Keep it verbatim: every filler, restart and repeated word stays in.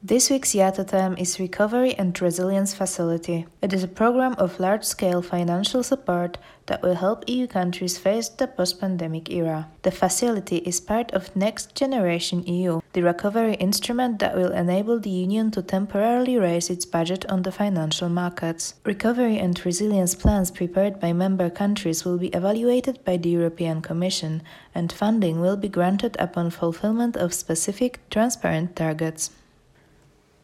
This week's Y A T A term is Recovery and Resilience Facility. It is a program of large-scale financial support that will help E U countries face the post-pandemic era. The facility is part of Next Generation E U, the recovery instrument that will enable the Union to temporarily raise its budget on the financial markets. Recovery and resilience plans prepared by member countries will be evaluated by the European Commission, and funding will be granted upon fulfillment of specific, transparent targets.